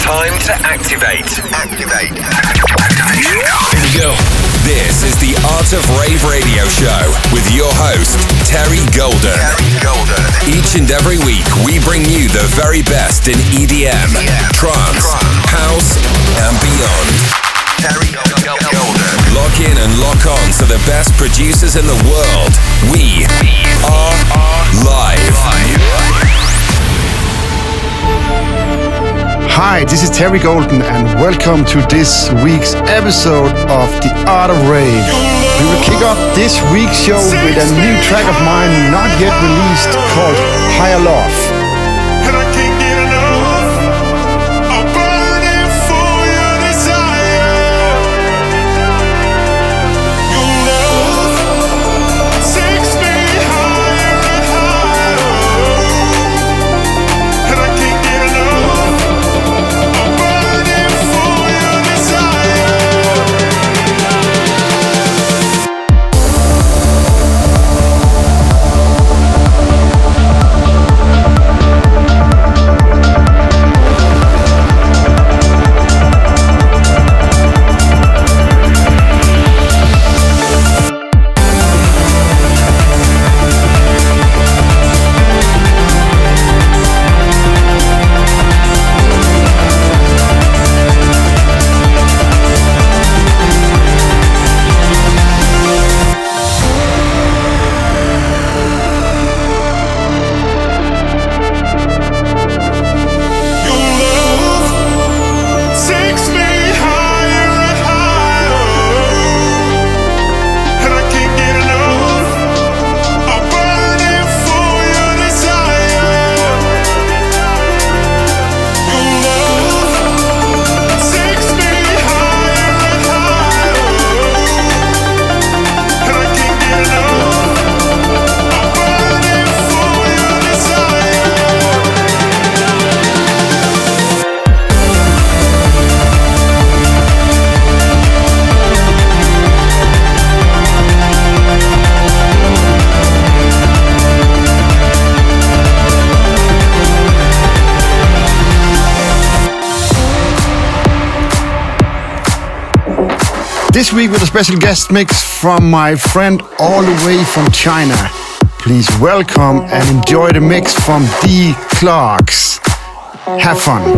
Time to activate. Activation. Here we go. This is the Art of Rave Radio Show with your host, Terry Golden. Each and every week, we bring you the very best in EDM, trance, house, and beyond. Terry Golden. Lock in and lock on to the best producers in the world. We are live. Hi, this is Terry Golden and welcome to this week's episode of The Art of Rave. We will kick off this week's show with a new track of mine not yet released called Higher Love. This week with a special guest mix from my friend all the way from China. Please welcome and enjoy the mix from D. Clarks. Have fun.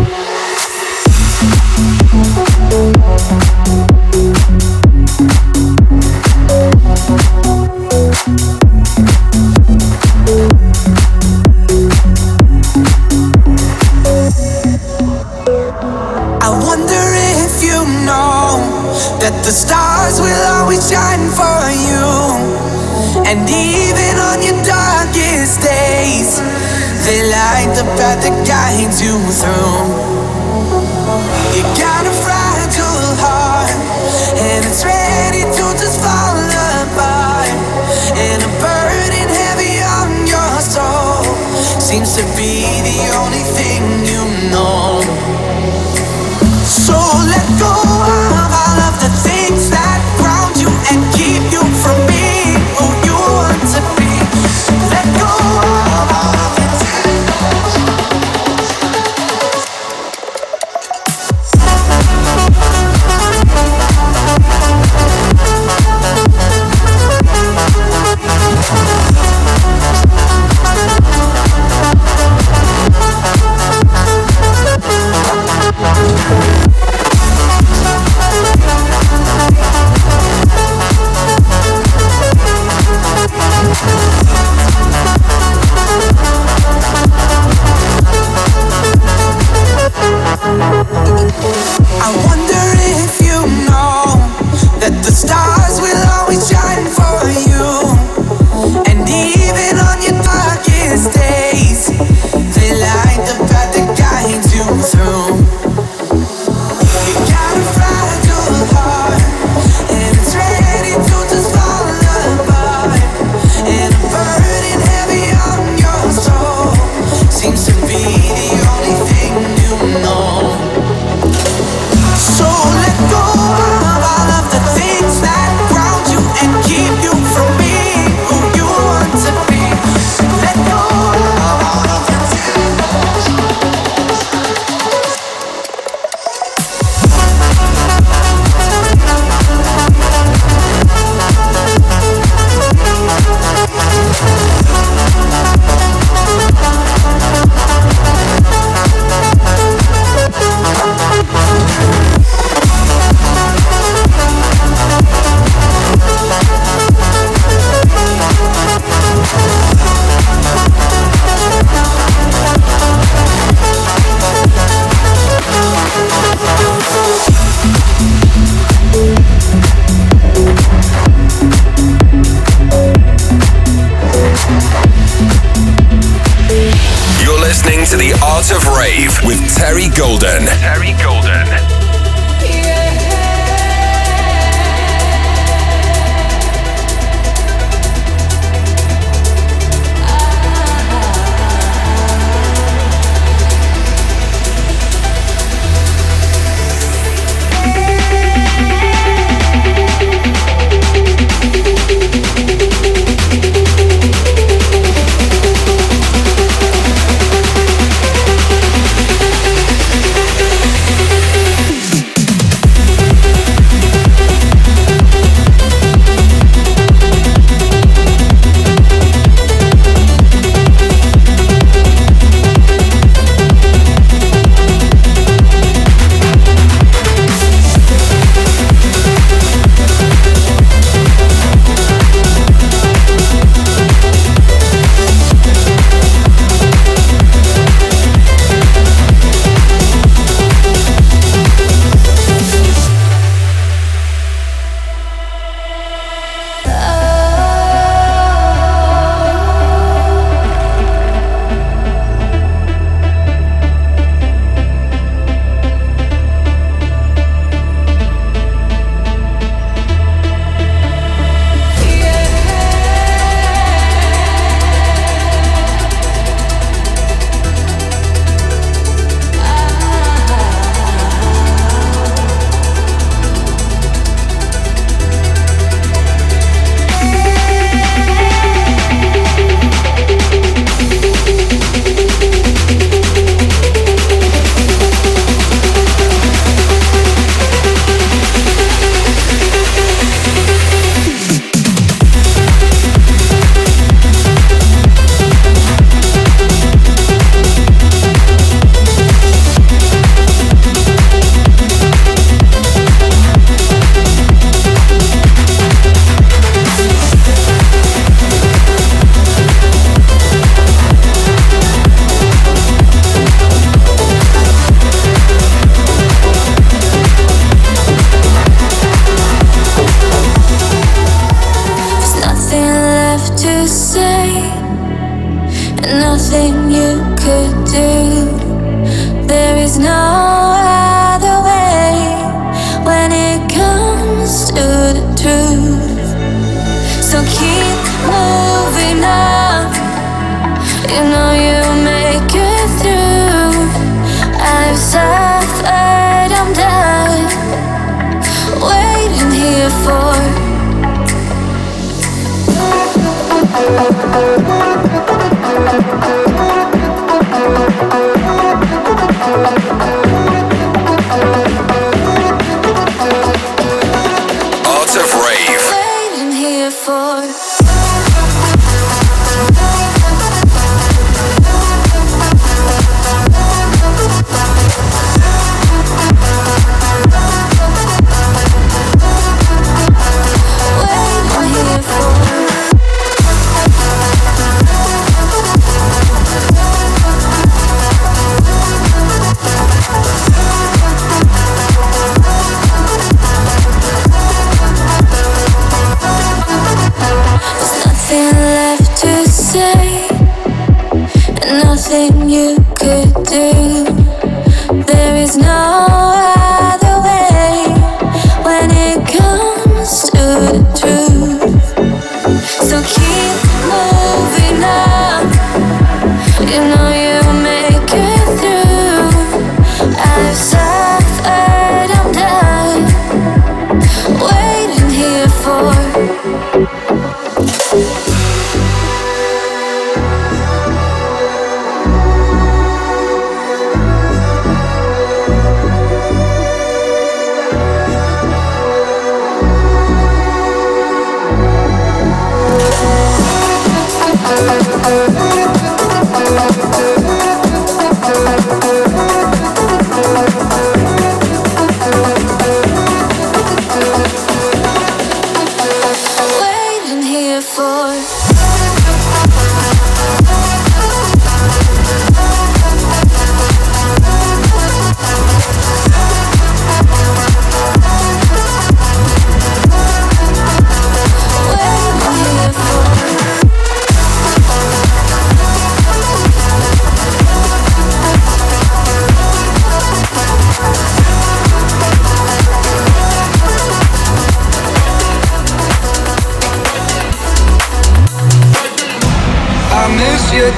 That the stars will always shine for you, and even on your darkest days, they light the path that guides you through. You got a fragile heart, and it's ready to just fall apart, and a burden heavy on your soul seems to be the only thing you know. So let go of all of the things that ground you and keep you from being who you want to be. Let go of all of it. listening to The Art of Rave with Terry Golden. Terry Golden.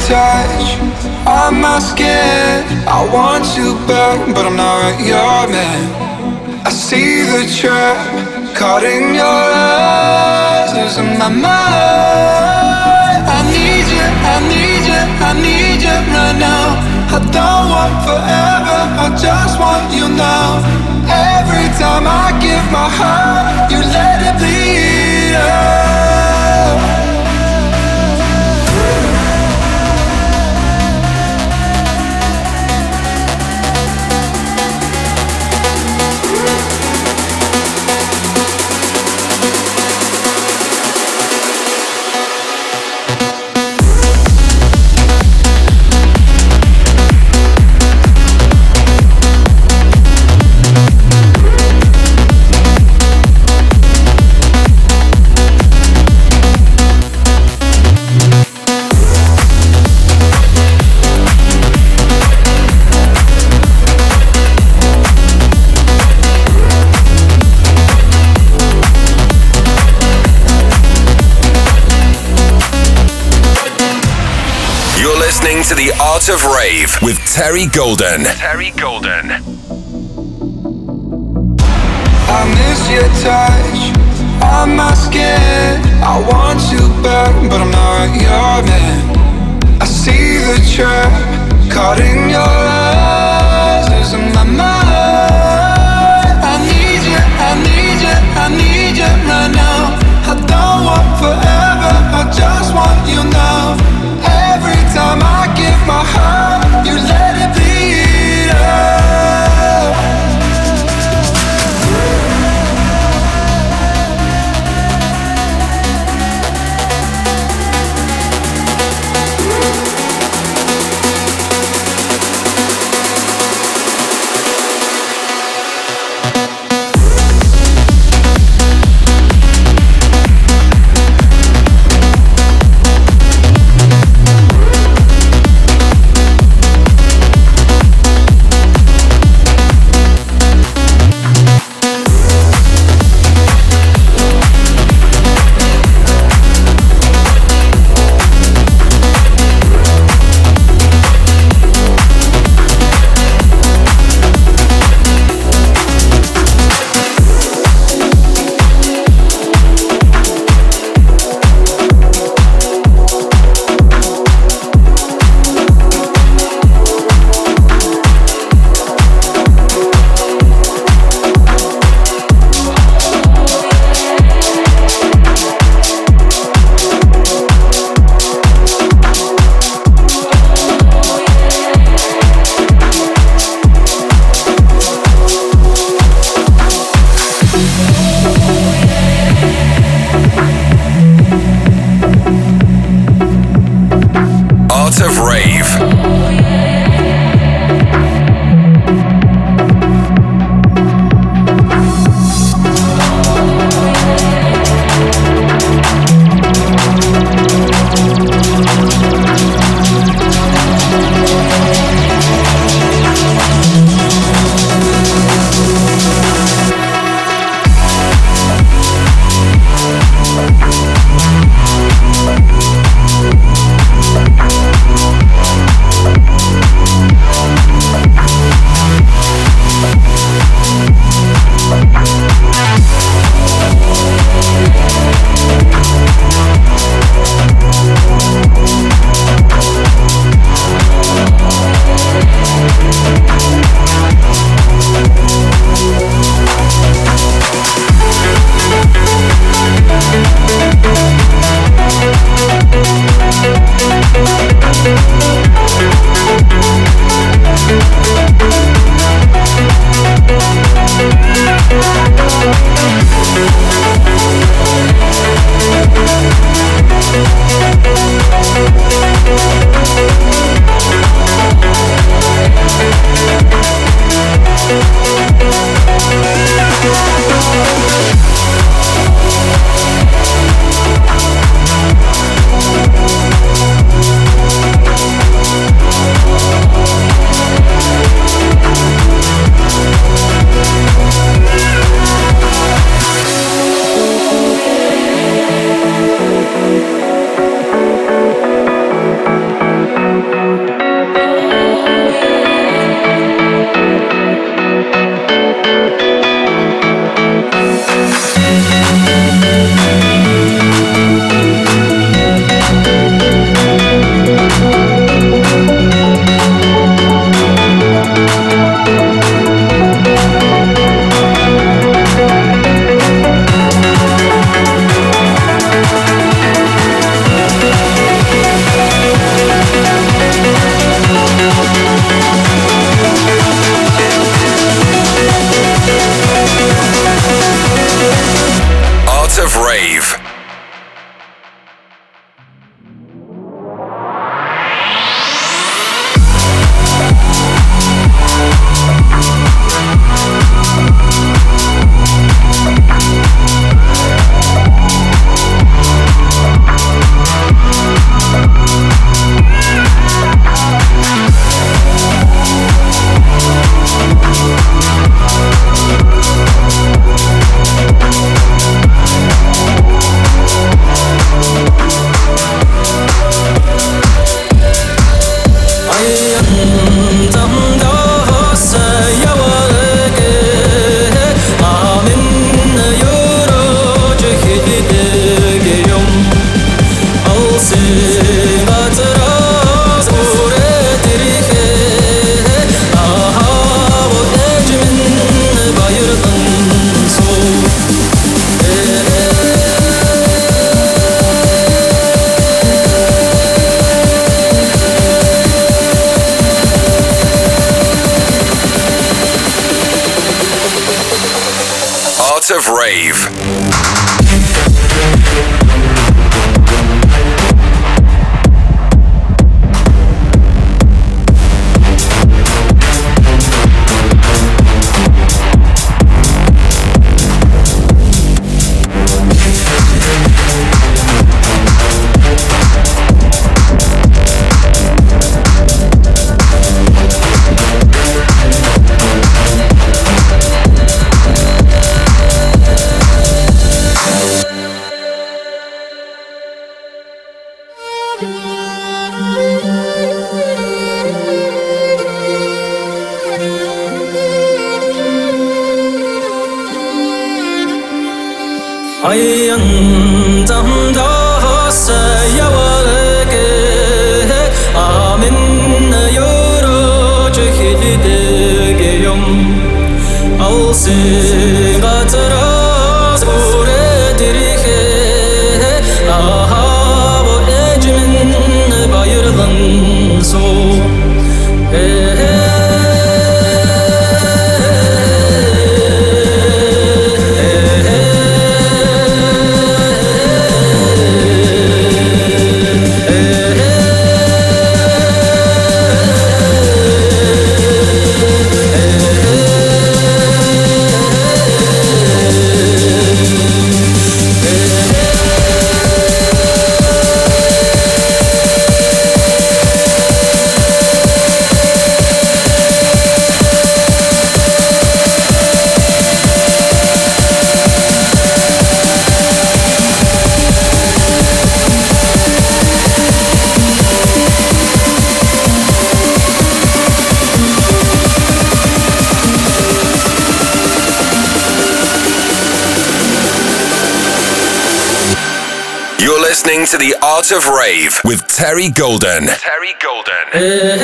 touch on my skin. I want you back, but I'm not your man. I see the trap caught in your eyes, losing my mind. I need you, I need you, I need you right now. I don't want forever, I just want you now. Every time I give my heart, you let it bleed out. To the Art of Rave with Terry Golden. Terry Golden. I miss your touch on my skin. I want you back, but I'm not your man. I see the trap caught in your eyes, losing my mind. I need you, I need you, I need you right now. I don't want forever, I just want you now. Every time I give my heart, you let it bleed out. Art of Rave. Listening to the Art of Rave with Terry Golden. Terry Golden.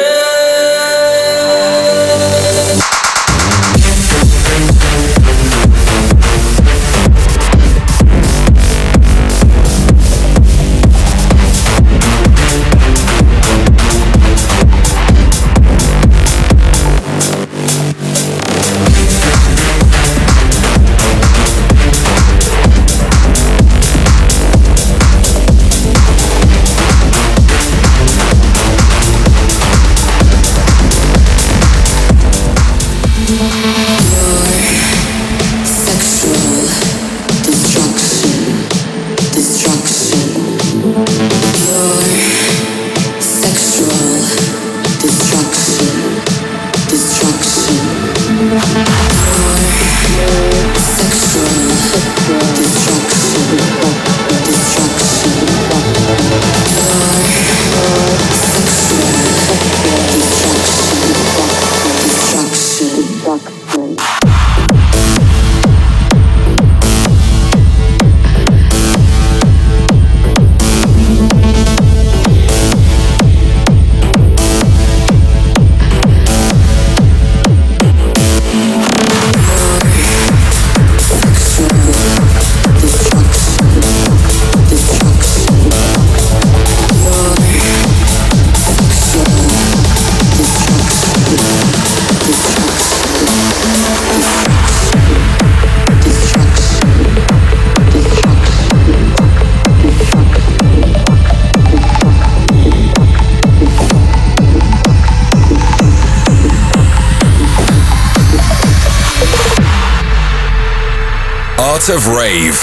Art of Rave.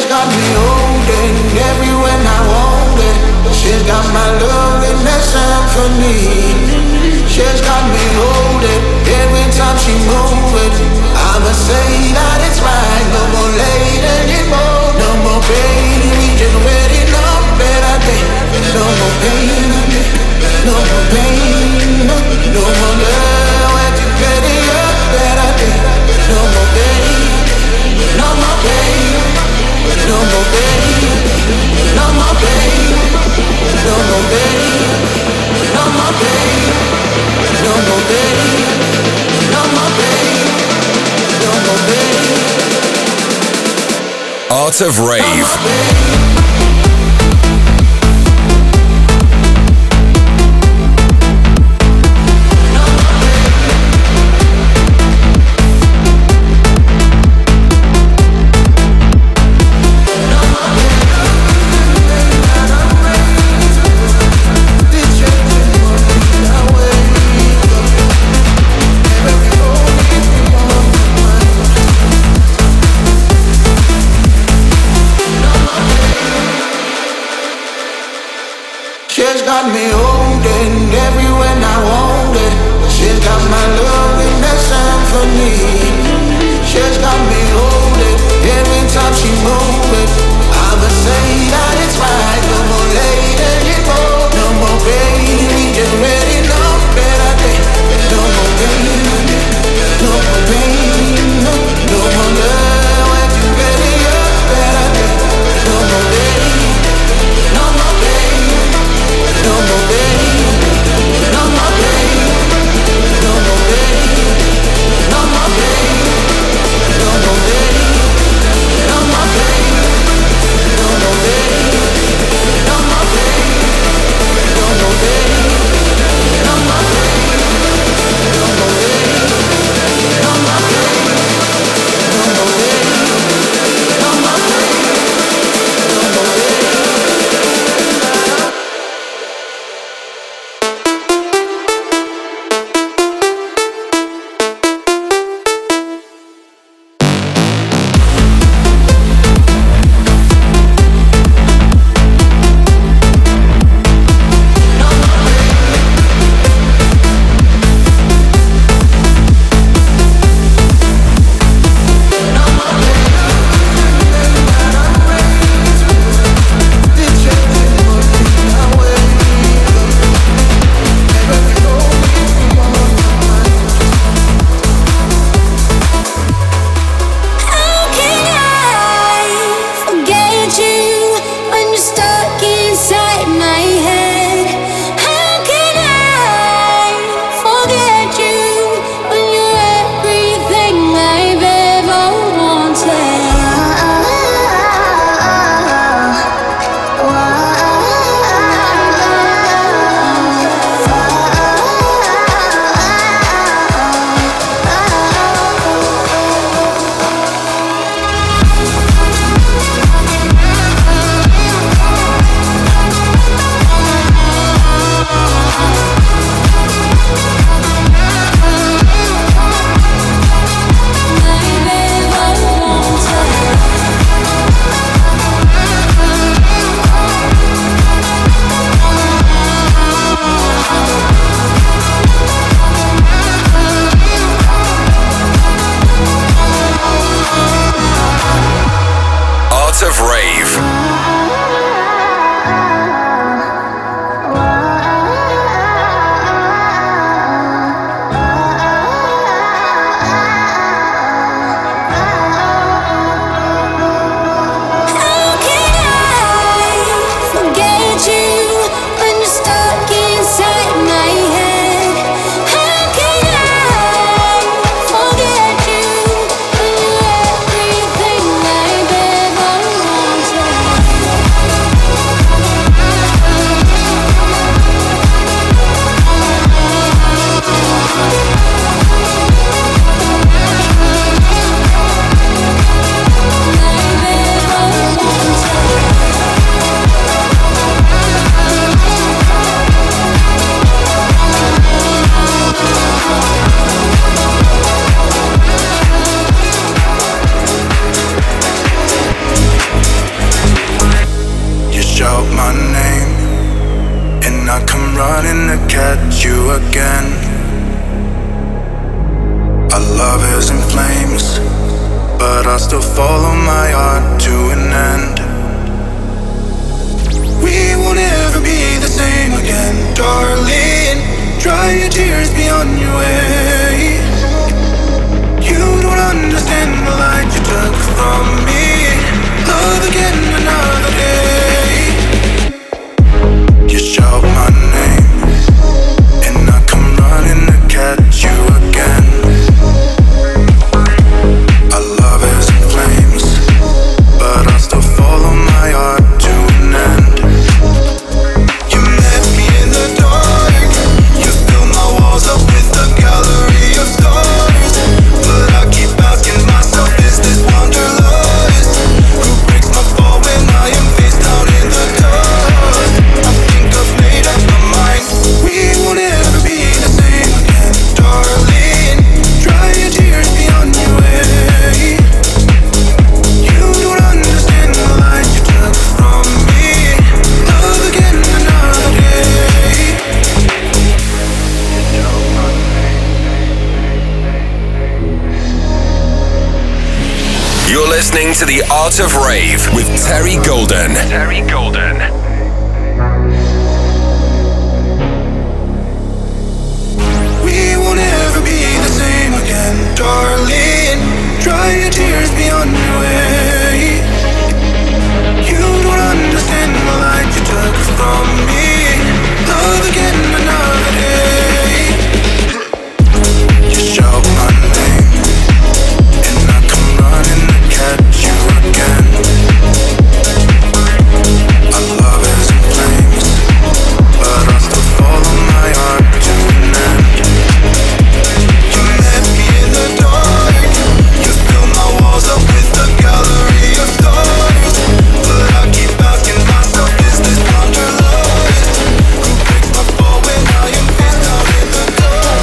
got me holding everywhere I want it. She's got my love in that symphony. She's got me holding every time she moves it. I'ma say that it's right. No more late anymore. No more pain. We just ready no better day. No more pain. No more pain. No more love. We're just ready a better day. No more pain. No more pain. No more pain. No more pain. No more pain. No more pain. No more pain. No more pain. No more pain. Art of Rave. flames, but I still follow my heart to an end. We won't ever be the same again, darling. Dry your tears, be on your way. You don't understand the light you took from me. Love again another day. You shout my name, and I come running to catch you again. Our love is in flames, but I still follow my heart to an end. You met me in the dark. You filled my walls up with a gallery of stars. But I keep asking myself, is this wanderlust? Who breaks my fall when I am face down in the dust? I think I've made up my mind. We won't ever be the same again, darling. Dry your tears, be on your way. You don't understand the light you took from me. Love again another day. You're listening to The Art of Rave with Terry Golden. Terry Golden. We won't ever be the same again, darling. Dry your tears, be on your way. You don't understand the light you took from me. Love again another day. You shout my name, and I come running to catch you again. Our love is in flames, but I still follow my heart to an end. You met me in the dark. You filled my walls up with a gallery of stars. But I keep asking myself, is this wanderlust? Who breaks my fall when I am face down in the dust?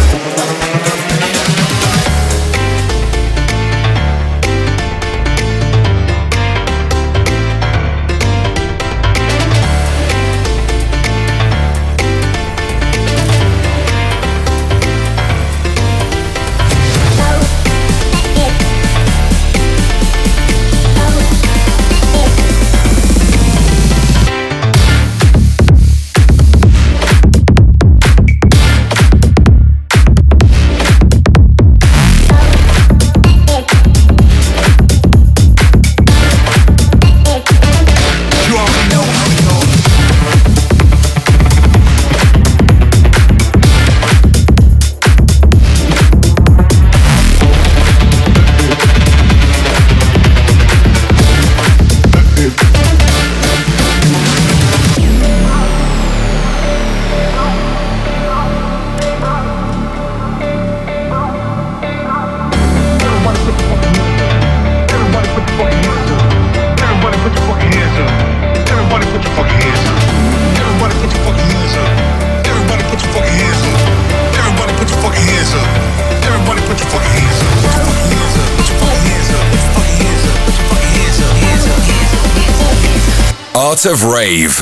Art of Rave.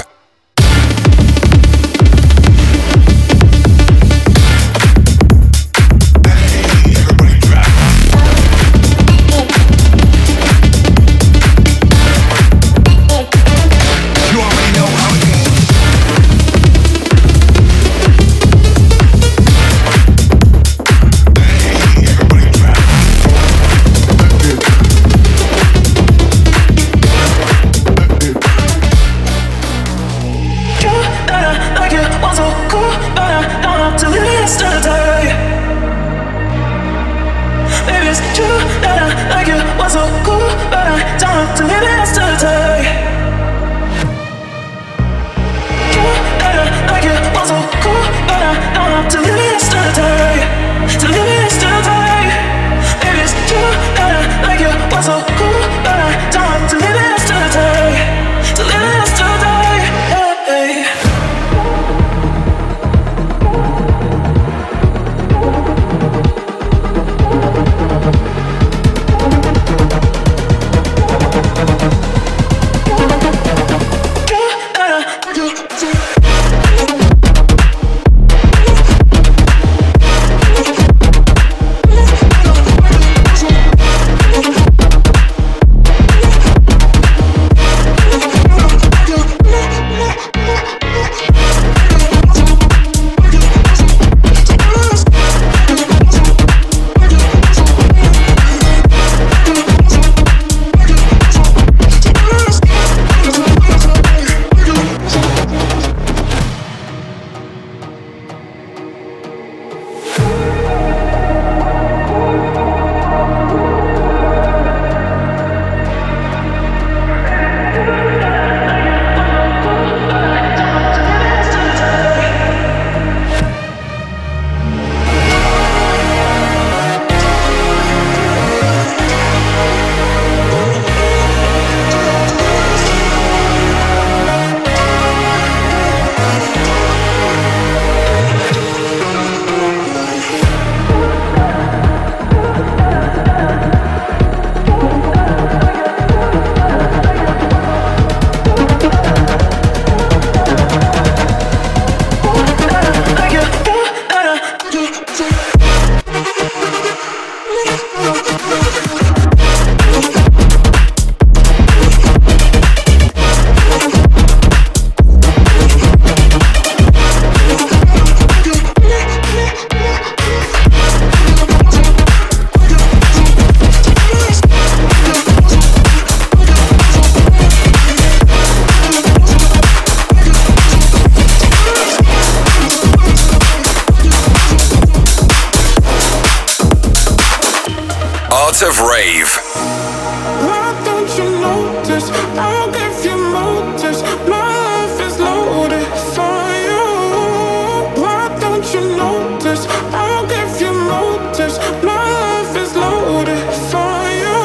Art of Rave. Why don't you notice? I'll give you notice. My life is loaded for you. Why don't you notice? I'll give you notice. My life is loaded for you.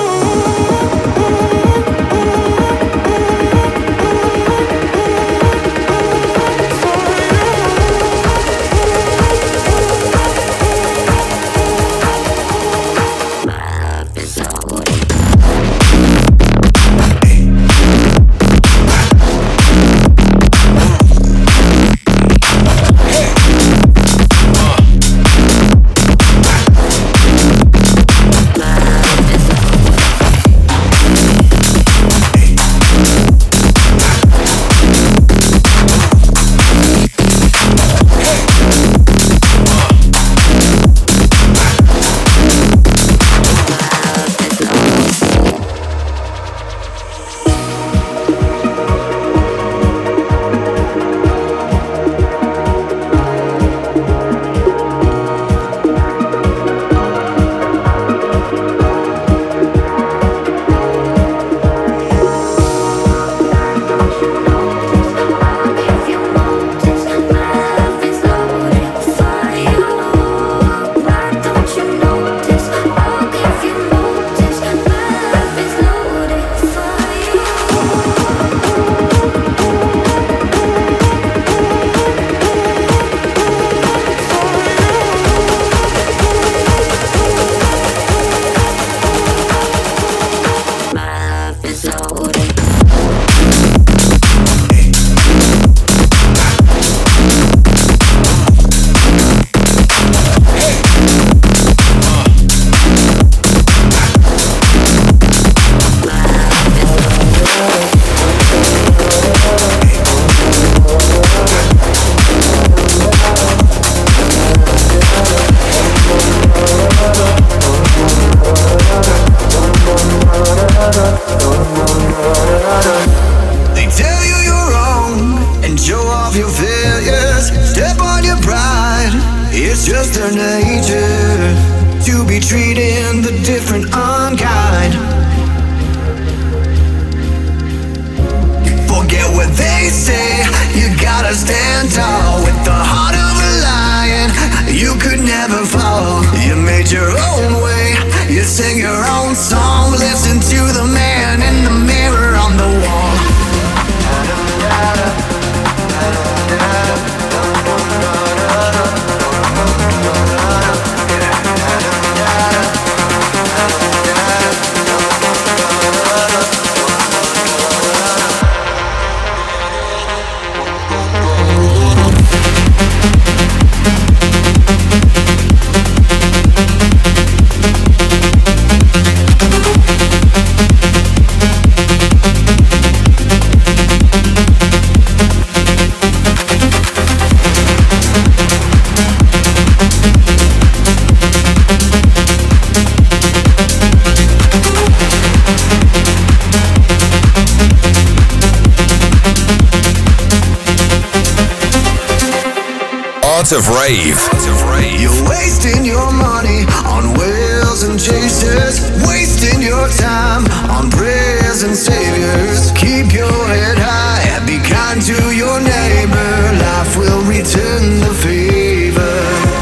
Art of Rave. You're wasting your money on whales and chasers, wasting your time on prayers and saviors. Keep your head high, be kind to your neighbor. Life will return the favor.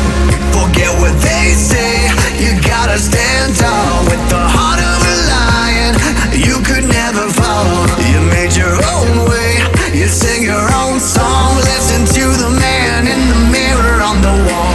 Forget what they say, you gotta stand tall. With the heart of a lion, you could never fall. You made your own way, you sing your own song. Listen to the man in the mirror on the wall.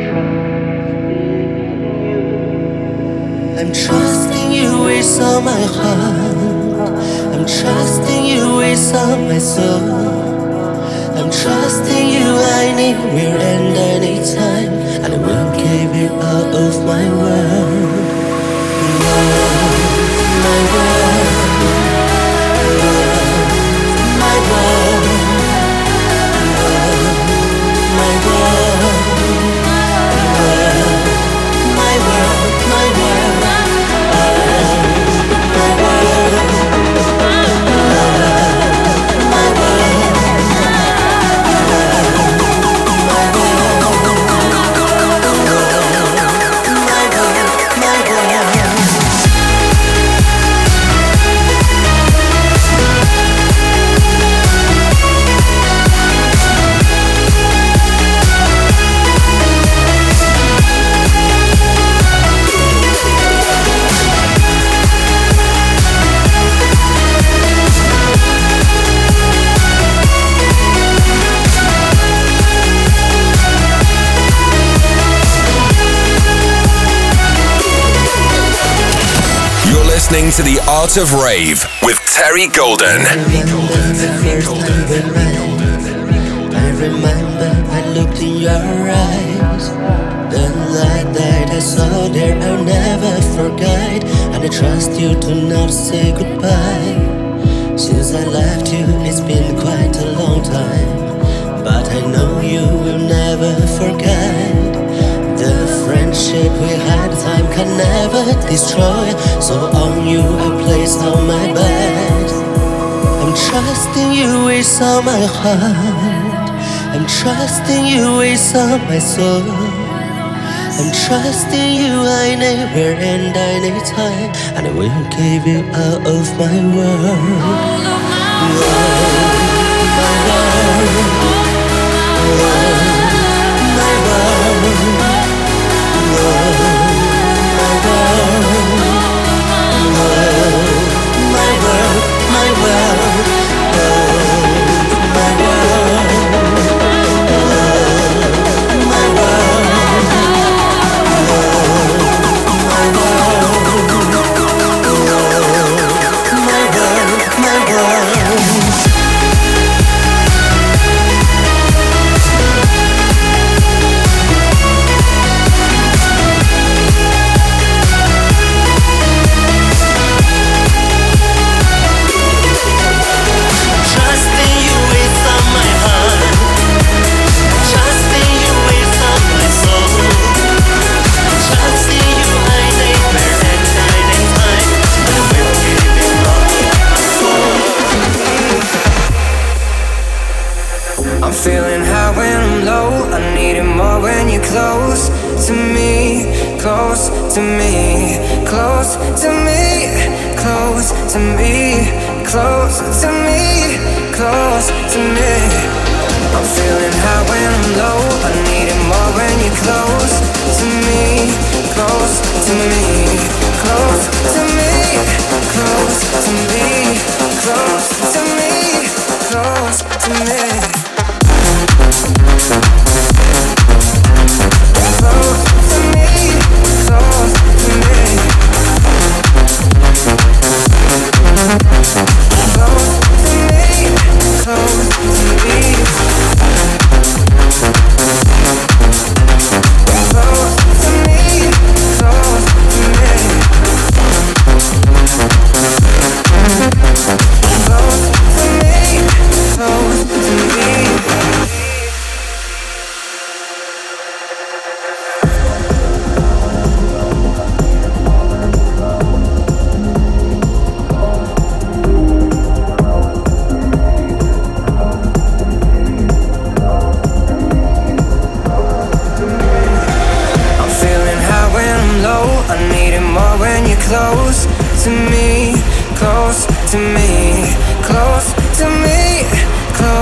I'm trusting you with all my heart. I'm trusting you with all my soul. I'm trusting you anywhere and anytime, and I will give you all of my world. My world, my world, my world, my world, my world. Listening to The Art of Rave with Terry Golden. I remember I looked in your eyes. The light that I saw there I'll never forget. And I trust you to not say goodbye. Since I left you it's been quite a long time, but I know you will never forget. The friendship we had, time can never destroy. So on you I place all my bet. I'm trusting you with all my heart. I'm trusting you with all my soul. I'm trusting you anywhere and anytime, and I will give you all of my world. My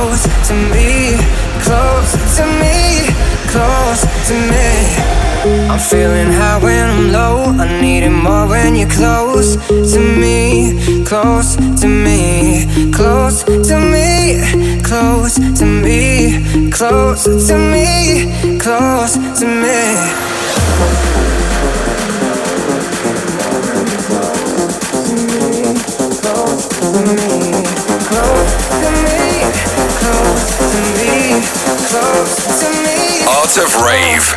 I'm I'm feeling high when I'm low. I need it more when you're close to me, close to me, close to me, close to me, close to me, close to me. Art of Rave.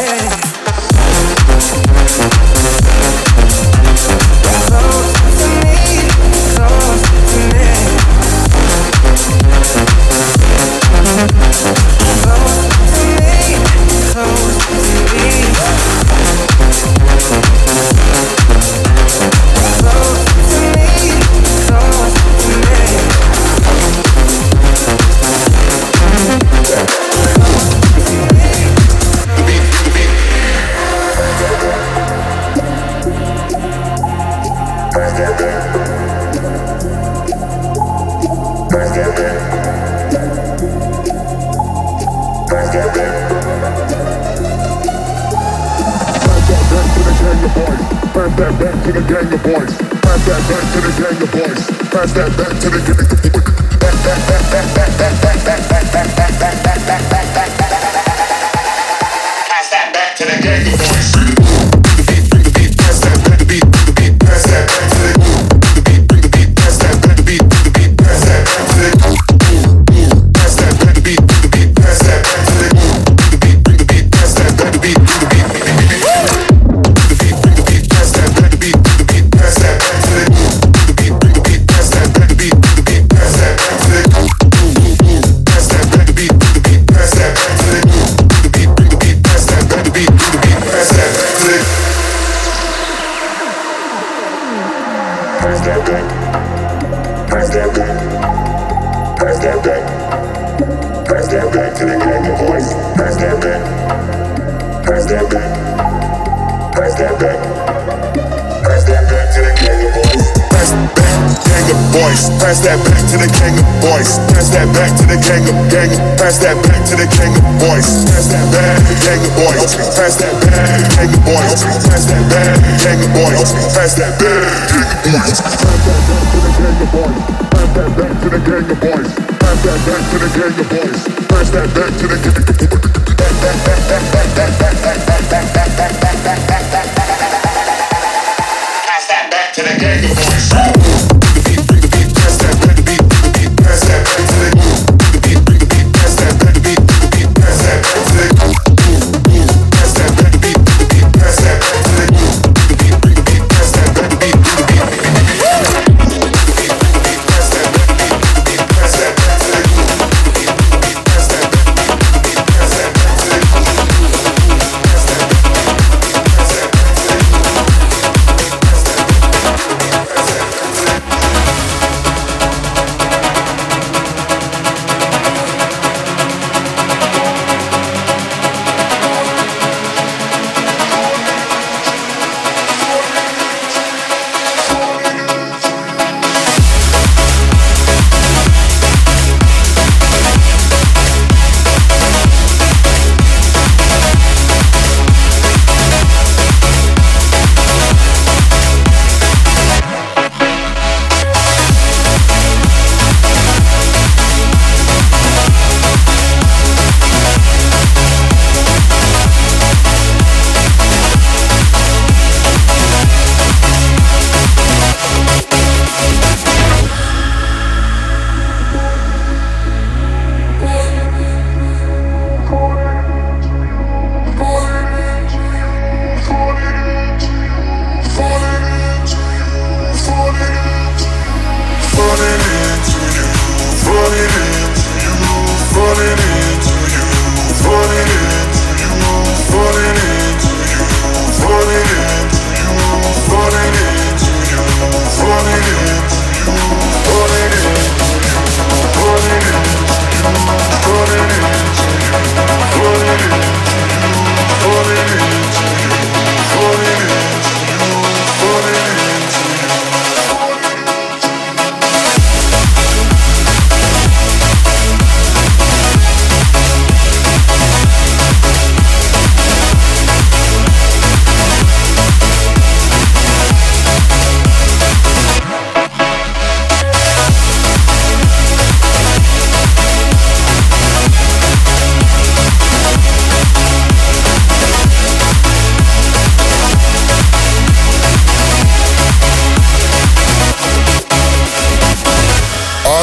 Pass that back to the gang of boys. Pass that back to the gang of gang. Pass that back to the gang of boys. Pass that back, gang of boys. Pass that back, gang of boys. Pass that back, gang of boys. Pass that back, gang of boys. Pass that back to the gang of boys. Pass that back to the gang of boys. Pass that back to the gang of boys. Pass that back to the gang of boys.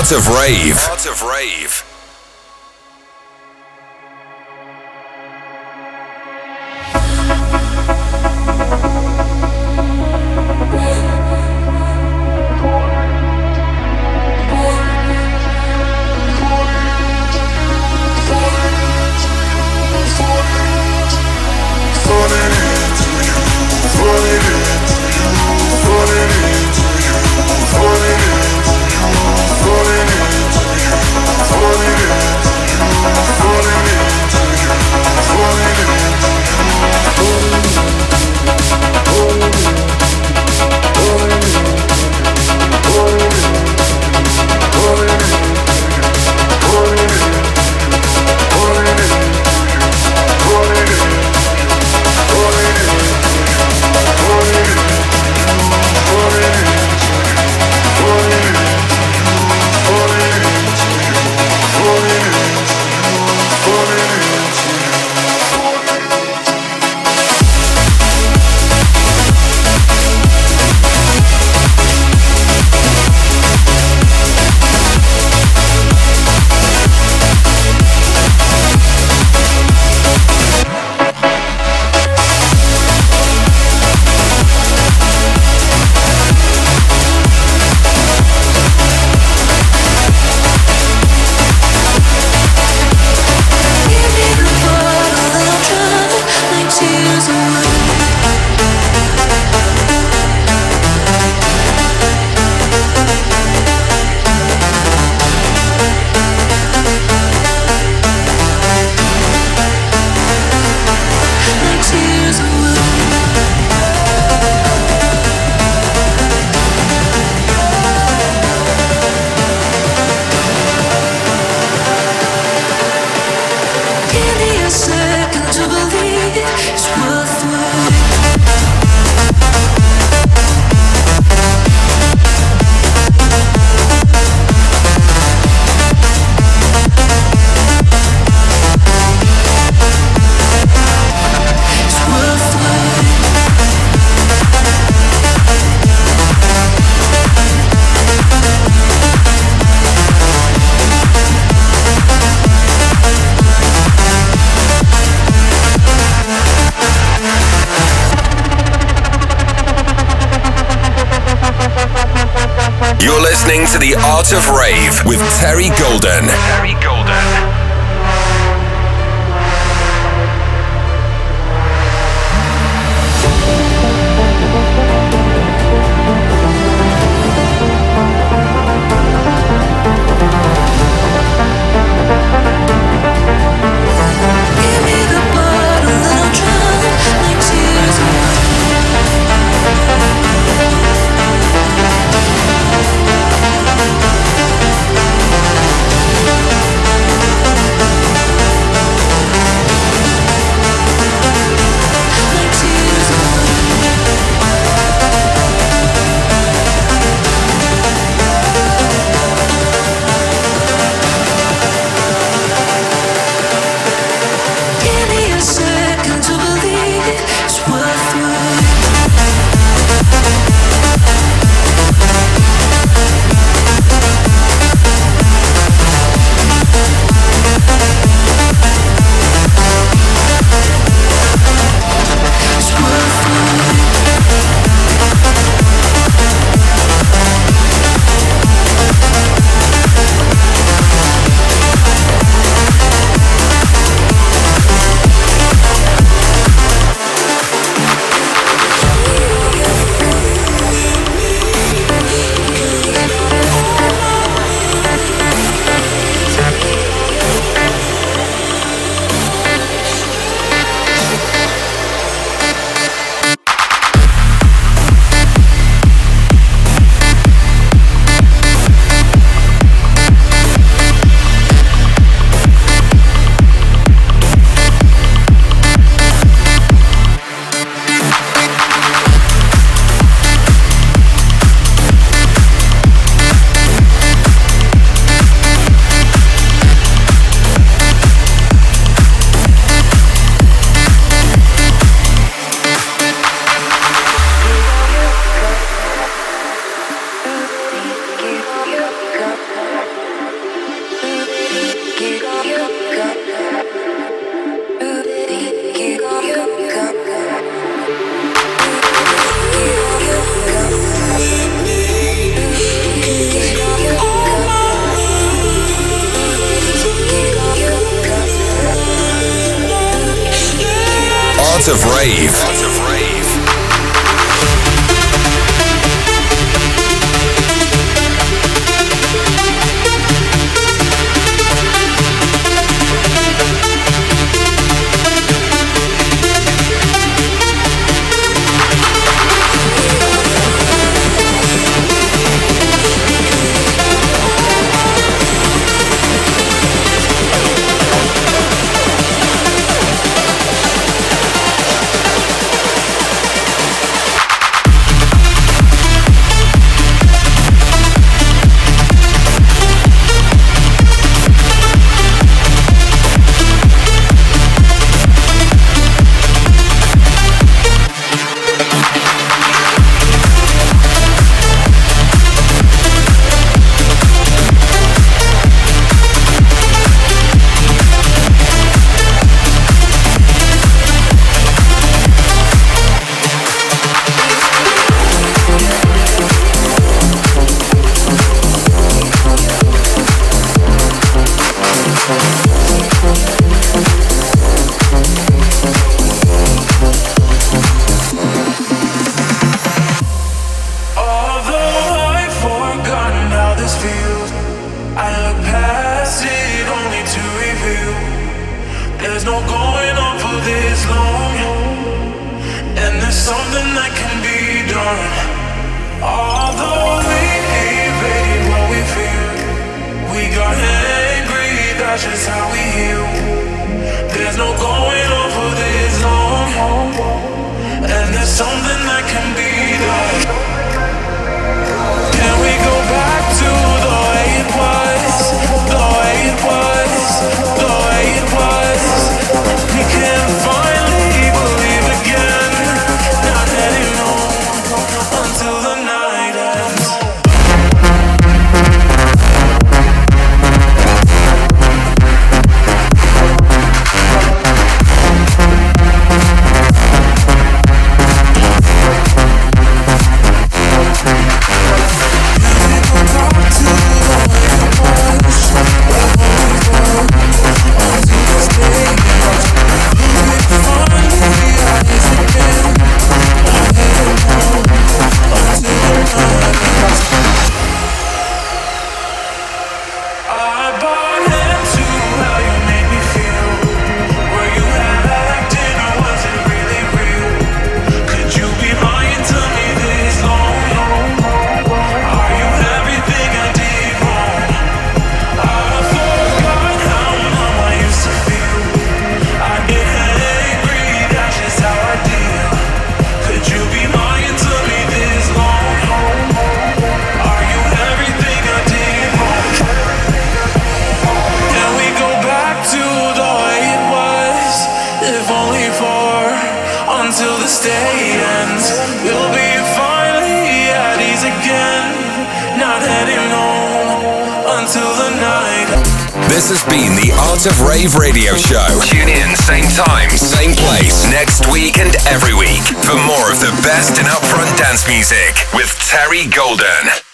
Art of Rave. Art of Rave. Listening to The Art of Rave with Terry Golden. Terry Golden. Like Art of Rave. This has been the Art of Rave radio show. Tune in, same time, same place, next week and every week for more of the best in upfront dance music with Terry Golden.